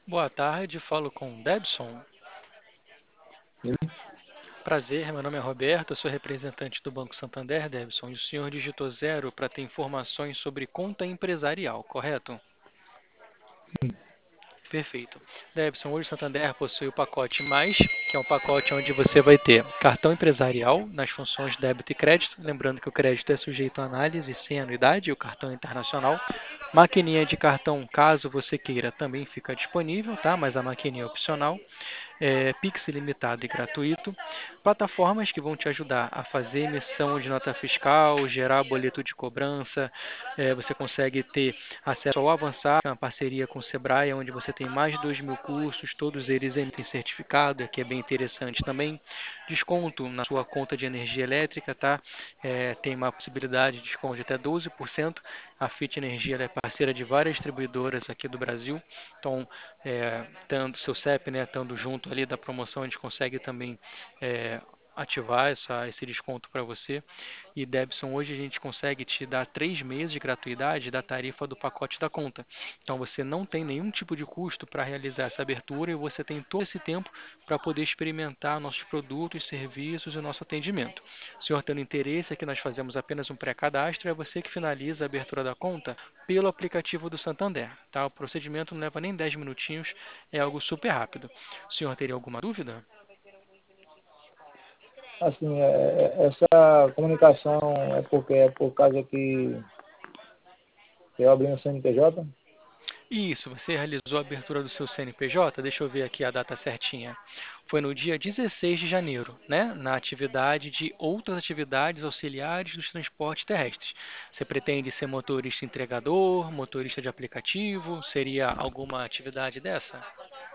Boa tarde, falo com o Debson. Prazer, meu nome é Roberto, eu sou representante do Banco Santander, Debson, e o senhor digitou zero para ter informações sobre conta empresarial, correto? Perfeito. Debson, hoje o Santander possui o pacote Mais, que é um pacote onde você vai ter cartão empresarial nas funções débito e crédito, lembrando que o crédito é sujeito à análise sem anuidade, e o cartão é internacional. Maquininha de cartão, caso você queira, também fica disponível, tá? Mas a maquininha é opcional. Pix ilimitado e gratuito, plataformas que vão te ajudar a fazer emissão de nota fiscal, gerar boleto de cobrança, você consegue ter acesso ao Avançar, que é uma parceria com o Sebrae, onde você tem mais de 2.000 cursos, todos eles emitem certificado, que é bem interessante também. Desconto na sua conta de energia elétrica, tá? Tem uma possibilidade de desconto de até 12%. A Fit Energia é parceira de várias distribuidoras aqui do Brasil, então tendo seu CEP, né, estando junto ali da promoção, a gente consegue também é, ativar esse desconto para você. E Debson, hoje a gente consegue te dar 3 meses de gratuidade da tarifa do pacote da conta. Então você não tem nenhum tipo de custo para realizar essa abertura e você tem todo esse tempo para poder experimentar nossos produtos, serviços e nosso atendimento. Se o senhor tendo interesse, aqui nós fazemos apenas um pré-cadastro, é você que finaliza a abertura da conta pelo aplicativo do Santander. Tá? O procedimento não leva nem 10 minutinhos, é algo super rápido. O senhor teria alguma dúvida? Assim, essa comunicação é porque é por causa que eu abri um CNPJ? Isso, você realizou a abertura do seu CNPJ? Deixa eu ver aqui a data certinha. Foi no dia 16 de janeiro, né? Na atividade de outras atividades auxiliares dos transportes terrestres. Você pretende ser motorista entregador, motorista de aplicativo? Seria alguma atividade dessa?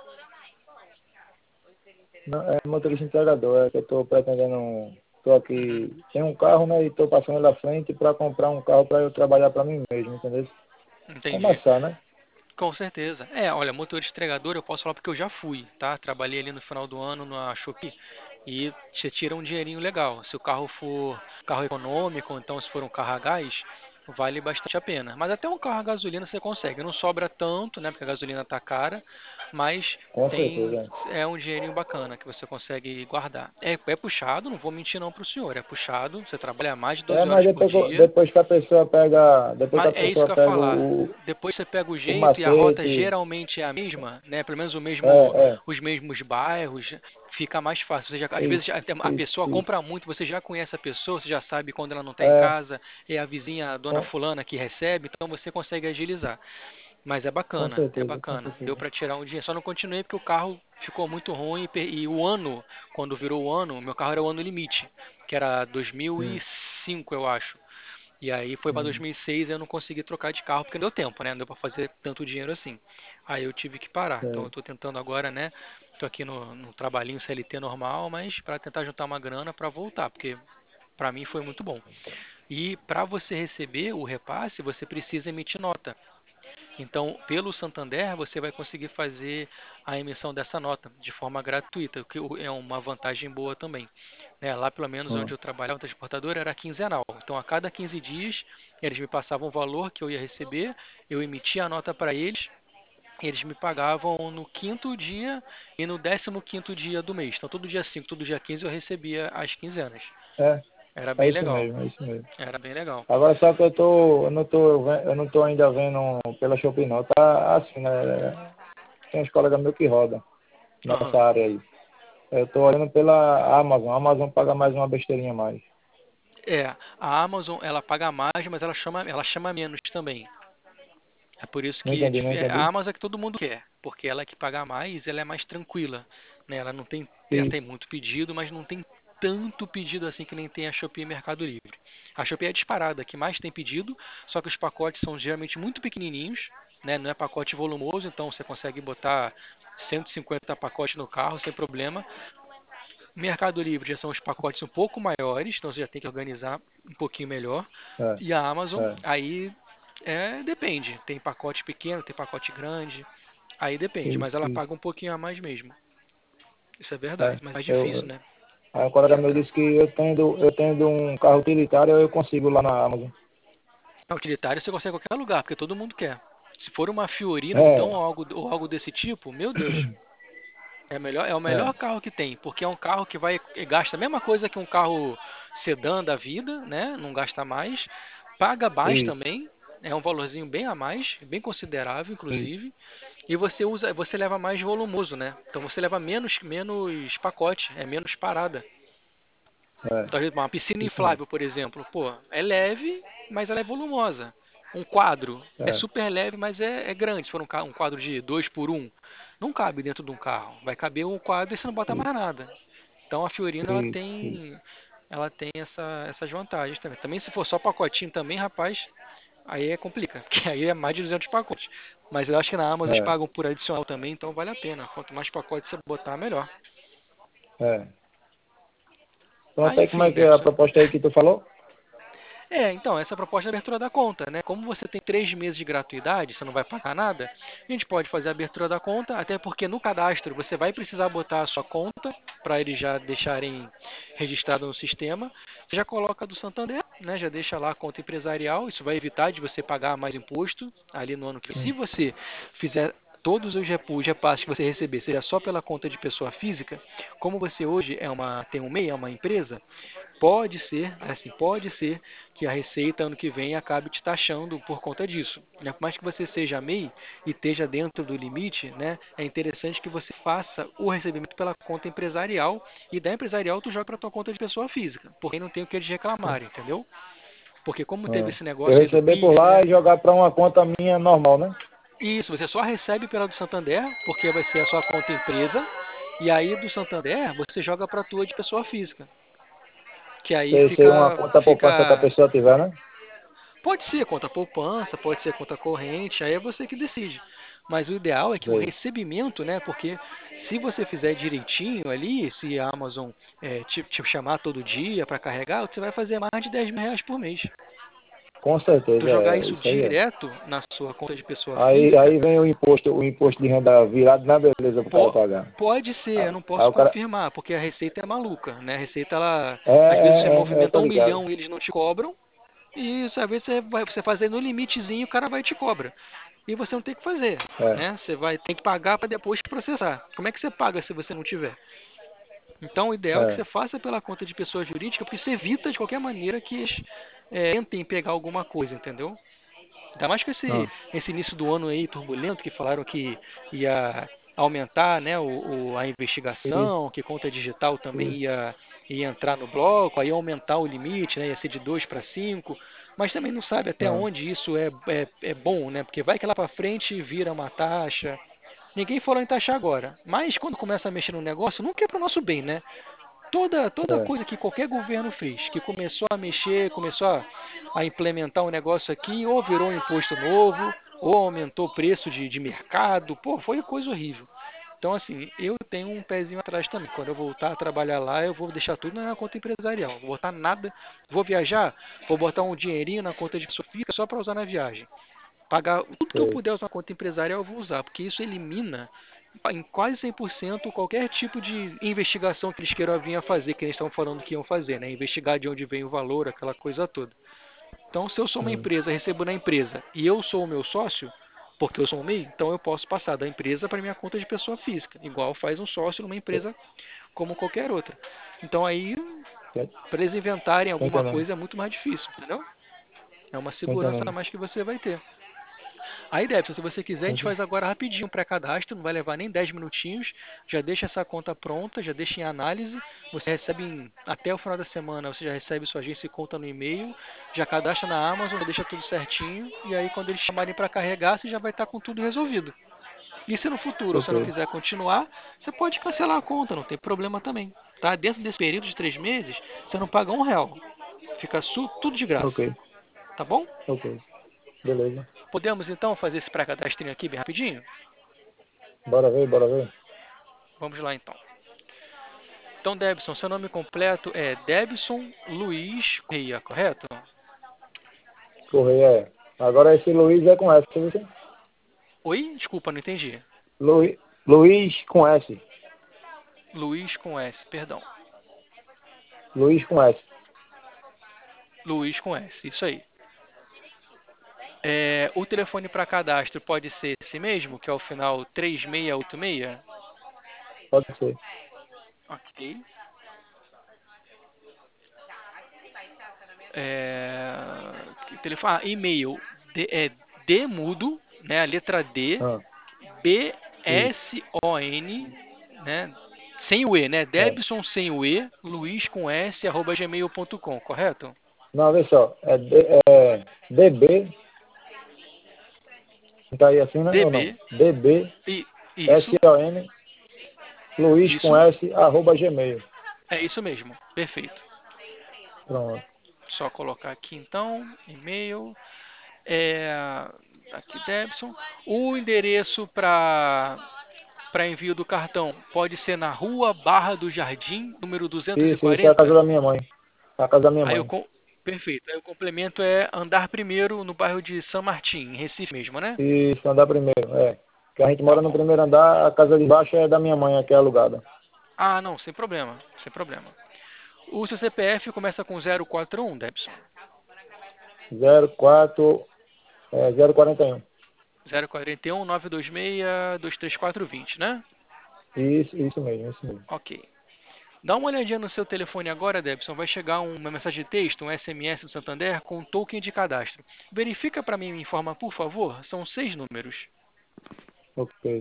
Não, é motorista entregador, é que eu estou pretendendo, estou Uhum, aqui, tem um carro, né, e estou passando ele à frente para comprar um carro para eu trabalhar para mim mesmo, entendeu? entendi. Começar, né? Com certeza. Olha, motorista entregador eu posso falar porque eu já fui, tá? Trabalhei ali no final do ano na Shopee e você tira um dinheirinho legal. Se o carro for carro econômico, ou então se for um carro a gás, vale bastante a pena. Mas até um carro a gasolina você consegue. Não sobra tanto, né? Porque a gasolina tá cara, mas Com tem certeza. um dinheirinho bacana que você consegue guardar. É puxado, não vou mentir não pro senhor. É puxado, você trabalha mais de É, 12 mas horas por depois, dia. depois que a pessoa pega, depois que Mas a é isso pessoa que eu ia pega falar. Depois você pega o o jeito e a rota macete, geralmente é a mesma, né? Pelo menos é, os mesmos bairros, fica mais fácil. Você já, às vezes isso, a isso, pessoa isso, compra muito, você já conhece a pessoa, você já sabe quando ela não está em é, casa, é a vizinha, a dona com, fulana que recebe, então você consegue agilizar. Mas é com bacana, é certeza, com bacana. Deu certeza. para tirar um dia. Só não continuei porque o carro ficou muito ruim e o ano, quando virou o ano, meu carro era o ano limite, que era Sim, 2005, eu acho. E aí foi para sim, 2006 e eu não consegui trocar de carro porque não deu tempo, né? Não deu para fazer tanto dinheiro assim. Aí eu tive que parar. Então eu é, tô tentando agora, né? Tô aqui no trabalhinho CLT normal, mas para tentar juntar uma grana para voltar, porque para mim foi muito bom. E para você receber o repasse, você precisa emitir nota. Então, pelo Santander, você vai conseguir fazer a emissão dessa nota de forma gratuita, o que é uma vantagem boa também. Né? Lá, pelo menos onde hum, eu trabalhava, a transportadora era quinzenal. Então, a cada 15 dias, eles me passavam o valor que eu ia receber, eu emitia a nota para eles, eles me pagavam no quinto dia e no 15º dia do mês. Então, todo dia 5, todo dia 15 eu recebia as quinzenas. é, Era é bem isso legal. mesmo, é isso mesmo. Era bem legal. Agora só que eu não tô ainda vendo pela Shopee não, tá assim, né? Tem uns colegas meus que rodam nessa Aham. área aí. Eu tô olhando pela Amazon, a Amazon paga mais uma besteirinha a mais. A Amazon ela paga mais, mas ela chama menos também. É por isso Não que entendi, não a entendi. Amazon é que todo mundo quer, porque ela é que paga mais, ela é mais tranquila, né? Ela tem Isso, muito pedido, mas não tem tanto pedido assim que nem tem a Shopee e Mercado Livre. A Shopee é disparada, que mais tem pedido, só que os pacotes são geralmente muito pequenininhos, né? Não é pacote volumoso, então você consegue botar 150 pacotes no carro sem problema. Mercado Livre já são os pacotes um pouco maiores, então você já tem que organizar um pouquinho melhor. é, E a Amazon, é, aí depende. Tem pacote pequeno, tem pacote grande. Aí depende, mas ela isso. paga um pouquinho a mais mesmo. Isso é verdade, É. mas é difícil, né? Aí um colega De meu entrar. disse que eu tendo um carro utilitário, eu consigo lá na Amazon. A utilitário você consegue em qualquer lugar, porque todo mundo quer. Se for uma Fiorino, então, É, ou algo desse tipo, meu Deus, é o melhor é, carro que tem, porque é um carro que vai gasta a mesma coisa que um carro sedã da vida, né? Não gasta mais, paga mais isso, também, é um valorzinho bem a mais, bem considerável, isso, inclusive. E você leva mais volumoso, né? Então você leva menos pacote, é menos parada. é, Então, uma piscina isso mesmo. inflável, por exemplo, pô, é leve, mas ela é volumosa. Um quadro é É, super leve, mas é grande. Se for um quadro de 2 por um, não cabe dentro de um carro. Vai caber um quadro e você não bota mais nada. Então a Fiorino isso. ela tem essas vantagens também. Também se for só pacotinho também, rapaz, aí é complica, porque aí é mais de 200 pacotes. Mas eu acho que na Amazon eles É, pagam por adicional também, então vale a pena. Quanto mais pacotes você botar, melhor. é. Pronto, Aí, aí como é enfim, que é a Debson. proposta aí que tu falou? Então, essa proposta é a abertura da conta, né? Como você tem 3 meses de gratuidade, você não vai pagar nada, a gente pode fazer a abertura da conta, até porque no cadastro você vai precisar botar a sua conta para eles já deixarem registrado no sistema. Você já coloca do Santander, né? Já deixa lá a conta empresarial, isso vai evitar de você pagar mais imposto ali no ano que. Se Hum, você fizer todos os repasses que você receber, seja só pela conta de pessoa física, como você hoje tem um MEI, é uma empresa, pode ser, assim, pode ser que a Receita ano que vem acabe te taxando por conta disso, né? Por mais que você seja MEI e esteja dentro do limite, né? É interessante que você faça o recebimento pela conta empresarial e da empresarial tu joga para tua conta de pessoa física, porque aí não tem o que eles reclamarem, entendeu? Porque como teve é. esse Eu negócio aí do receber por Pix, lá né? e jogar para uma conta minha normal, né? Isso, você só recebe pela do Santander, porque vai ser a sua conta empresa, e aí do Santander você joga para tua de pessoa física, que aí Ser uma conta poupança que a fica. pessoa tiver, né? Pode ser conta poupança, pode ser conta corrente, aí é você que decide. Mas o ideal é que o Sei. recebimento, né? Porque se você fizer direitinho ali, se a Amazon te chamar todo dia para carregar, você vai fazer mais de R$ 10.000 por mês. Com Tu certeza, jogar é. isso Isso aí é. direto na sua conta de pessoa física, Aí vem o imposto de renda virado na beleza pro cara pagar. pode ser, eu não Aí posso o cara. confirmar, porque a Receita é maluca, né? A Receita, ela, às vezes você Eu movimenta tô um ligado. milhão e eles não te cobram, e às vezes você fazer no limitezinho, o cara vai e te cobra. E você não tem que fazer, É, né? Você vai ter que pagar para depois processar. Como é que você paga se você não tiver? Então, o ideal é que é. você faça pela conta de pessoa jurídica, porque você evita de qualquer maneira que eles tentem pegar alguma coisa, entendeu? Ainda mais com Ah, esse início do ano aí turbulento, que falaram que ia aumentar, né, a isso, investigação, que conta digital também isso. ia entrar no bloco, aí ia aumentar o limite, né, ia ser de 2 para 5, mas também não sabe até Ah, onde isso é bom, né, porque vai que lá para frente vira uma taxa. Ninguém falou em taxar agora, mas quando começa a mexer no negócio, nunca é para o nosso bem, né? Toda é, coisa que qualquer governo fez, que começou a mexer, começou a implementar um negócio aqui, ou virou um imposto novo, ou aumentou o preço de mercado, pô, foi coisa horrível. Então, assim, eu tenho um pezinho atrás também. Quando eu voltar a trabalhar lá, eu vou deixar tudo na conta empresarial. Não vou botar nada. Vou viajar, vou botar um dinheirinho na conta de pessoa física só para usar na viagem. Pagar tudo que eu sei. puder usar na conta empresarial, eu vou usar, porque isso elimina em quase 100% qualquer tipo de investigação que eles queiram vir a fazer, que eles estão falando que iam fazer, né? Investigar de onde vem o valor, aquela coisa toda. Então, se eu sou uma Hum, empresa, recebo na empresa e eu sou o meu sócio, porque eu sou um MEI, então eu posso passar da empresa para minha conta de pessoa física, igual faz um sócio numa empresa como qualquer outra. Então aí, tô para eles inventarem tô alguma entendendo. coisa é muito mais difícil, entendeu? É uma Tô segurança a entendendo. mais que você vai ter. Aí, Debson, se você quiser, a gente faz agora rapidinho um pré-cadastro, não vai levar nem 10 minutinhos. Já deixa essa conta pronta, já deixa em análise. Você recebe até o final da semana, você já recebe sua agência e conta no e-mail, já cadastra na Amazon, já deixa tudo certinho. E aí, quando eles chamarem para carregar, você já vai estar com tudo resolvido. E se no futuro Ok, você não quiser continuar, você pode cancelar a conta, não tem problema também. Tá? Dentro desse período de 3 meses, você não paga R$ 1. Fica tudo de ok, graça. Tá bom? ok. Beleza. Podemos então fazer esse pré-cadastrinho aqui bem rapidinho? Bora ver, bora ver. Vamos lá então. Então, Debson, seu nome completo é Debson Luiz Correia, correto? Correia é. Agora esse Luiz é com S, você? Oi? Desculpa, não entendi. Luiz com S. Luiz com S, perdão. Luiz com S. Luiz com S, isso aí. O telefone para cadastro pode ser esse mesmo, que é o final 3686? Pode ser. Ok. É, e-mail D mudo, né? A letra D, Ah, isso. BSON, né? Sem o E, né? É. Debson sem o E, Luiz com S, arroba gmail.com, correto? Não, vê só. É DB, tá aí assim, né? Ou não? DB, DB, e, isso, SON, Luiz com isso, S, arroba Gmail. é isso mesmo, perfeito. Pronto. Só colocar aqui então, e-mail, é, aqui Debson. O endereço para envio do cartão pode ser na Rua Barra do Jardim, número Isso é a casa 240. da minha mãe. É a casa da minha Aí eu mãe. perfeito. Aí o complemento é andar primeiro no bairro de São Martim, em Recife mesmo, né? Isso, andar primeiro, é. Que a gente Tá mora no bom. primeiro andar, a casa de baixo é da minha mãe, que é alugada. Ah, não, sem problema, sem problema. O seu CPF começa com 041, Debson. 04, 041. 041 926 23420, né? Isso mesmo, isso mesmo. Ok. Dá uma olhadinha no seu telefone agora, Debson. Vai chegar uma mensagem de texto, um SMS do Santander com um token de cadastro. Verifica para mim e me informa, por favor. São 6 números. Ok.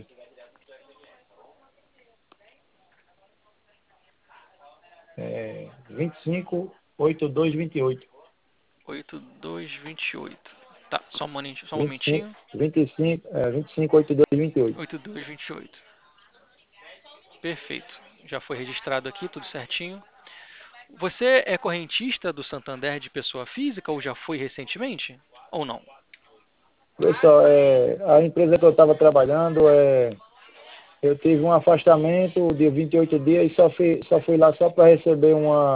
258228. 8228. Tá, só um 25, momentinho. 25, 258228. 8228. Perfeito. Já foi registrado aqui, tudo certinho. Você é correntista do Santander de pessoa física ou já foi recentemente? Ou não? Pessoal, a empresa que eu estava trabalhando, eu tive um afastamento de 28 dias e só fui lá só para receber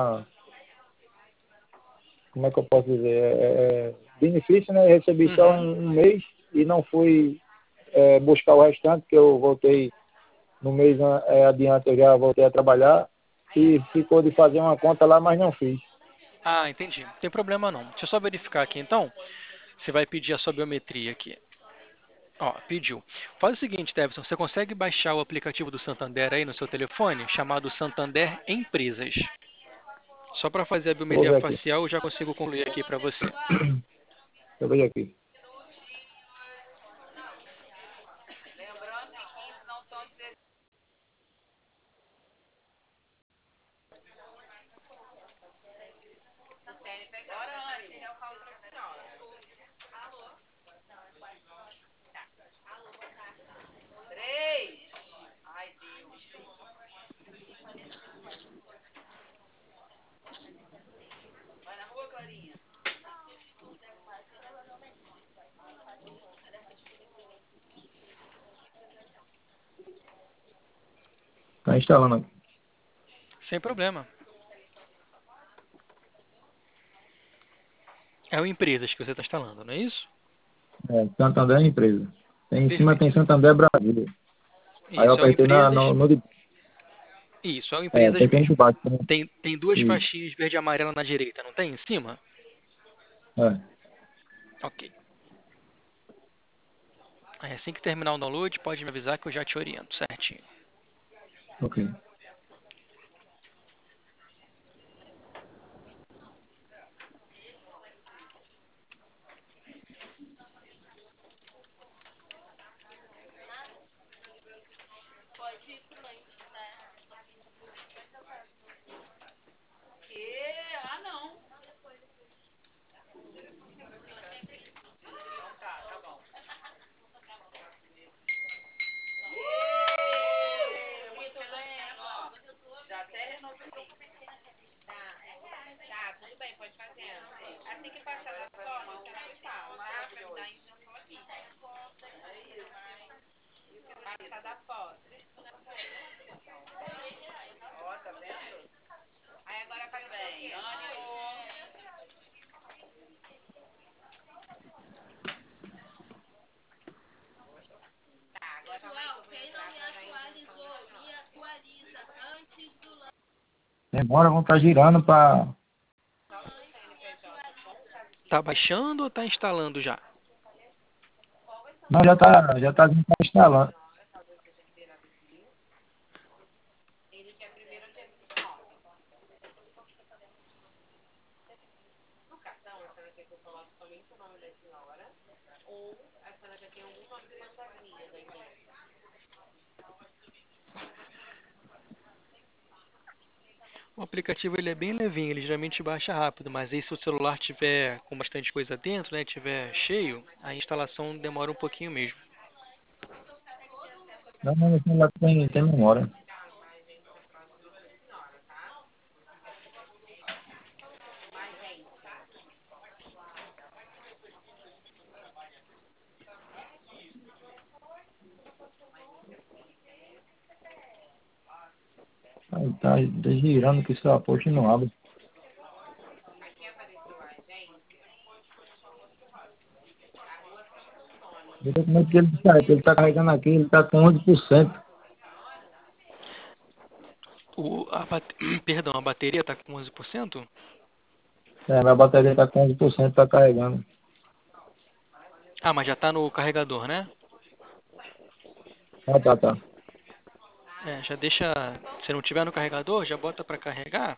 como é que eu posso dizer, benefício, né? Eu recebi só Uhum. um mês e não fui buscar o restante, que eu voltei no mês adiante, eu já voltei a trabalhar e ficou de fazer uma conta lá, mas não fiz. Ah, entendi. Não tem problema não. Deixa eu só verificar aqui então. Você vai pedir a sua biometria aqui. Ó, pediu. Faz o seguinte, Tevson, você consegue baixar o aplicativo do Santander aí no seu telefone, chamado Santander Empresas. Só para fazer a Eu vou biometria ver aqui. facial, eu já consigo concluir aqui para você. Eu vejo aqui. Está instalando aqui. Sem problema. É o Empresas que você está instalando, não é isso? Santander é empresa. Em cima tem Perfeito. Santander Brasil. Aí eu Isso, é o apertei Empresas. no de. Isso, é o Empresas Apertei no de mesmo. baixo. Né? Tem duas Isso. faixinhas verde e amarela na direita, não tem? Em cima? É, Ok. Aí, assim que terminar o download, pode me avisar que eu já te oriento certinho. ok. Agora vão estar girando para. Tá baixando ou tá instalando já? Não, já tá instalando. O aplicativo ele é bem levinho, ele geralmente baixa rápido, mas aí se o celular tiver com bastante coisa dentro, né, tiver cheio, a instalação demora um pouquinho mesmo. Não, mas o celular tem memória. Aí tá girando que só poxa e não abre. Eu tô com medo que ele descarregue, ele tá carregando aqui, ele tá com 11%. Perdão, a bateria está com 11%? É, minha bateria tá com 11%, tá carregando. Ah, mas já está no carregador, né? Ah, tá. É, já deixa. Se não tiver no carregador, já bota para carregar,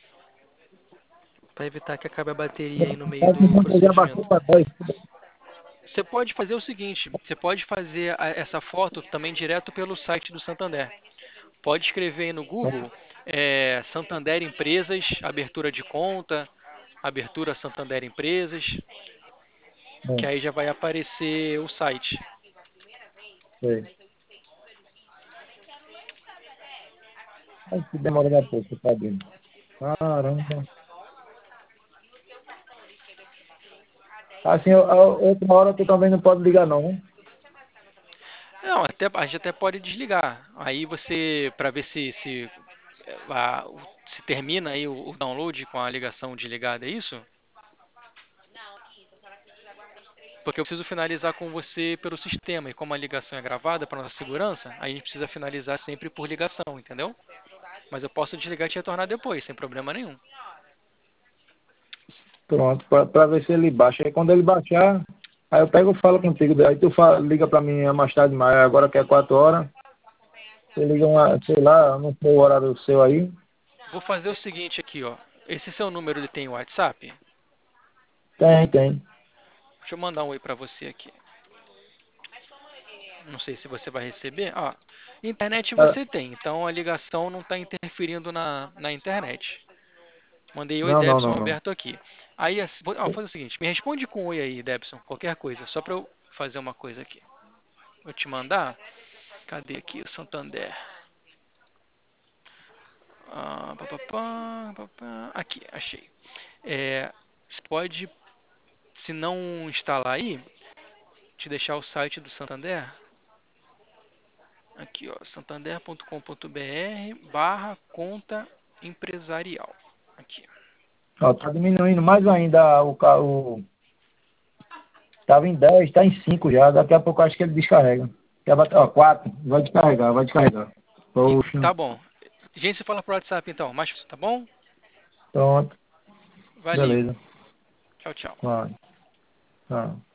para evitar que acabe a bateria aí no meio do Eu já baixei procedimento. para 10. Você pode fazer o seguinte: você pode fazer essa foto também direto pelo site do Santander. Pode escrever aí no Google Santander Empresas, abertura de conta, abertura Santander Empresas, que aí já vai aparecer o site. Sei. Ai, que demora da pouco, tá vendo? Caramba. Assim, outra hora tu também não pode ligar não, né? Não, a gente até pode desligar. Aí você, para ver se termina aí o download com a ligação desligada, é isso? Porque eu preciso finalizar com você pelo sistema, e como a ligação é gravada para nossa segurança, a gente precisa finalizar sempre por ligação, entendeu? Mas eu posso desligar e te retornar depois, sem problema nenhum. Pronto, pra ver se ele baixa. Aí quando ele baixar, aí eu pego e falo contigo. Aí tu liga pra mim mais tarde, mas agora que é 4 horas, você liga sei lá, não sei o horário seu aí. Vou fazer o seguinte aqui, ó. Esse seu número ele tem WhatsApp? Tem. Deixa eu mandar um oi para você aqui. Não sei se você vai receber. Ó, internet Ah, você tem, então a ligação não está interferindo na internet. Mandei oi, Debson não. Roberto aqui. Aí, vou fazer o seguinte, me responde com oi aí, Debson, qualquer coisa, só para eu fazer uma coisa aqui. Vou te mandar. Cadê aqui o Santander? Aqui, achei. Você pode, se não instalar aí, te deixar o site do Santander. Aqui, ó, santander.com.br /conta empresarial. Aqui. Ó, tá diminuindo mais ainda tava em 10, tá em 5 já. Daqui a pouco eu acho que ele descarrega. Ó, 4, vai descarregar. Poxa, Tá bom. Gente, se fala por WhatsApp então, mas tá bom? pronto, Valeu. beleza. Tchau, tchau. Vai, tá.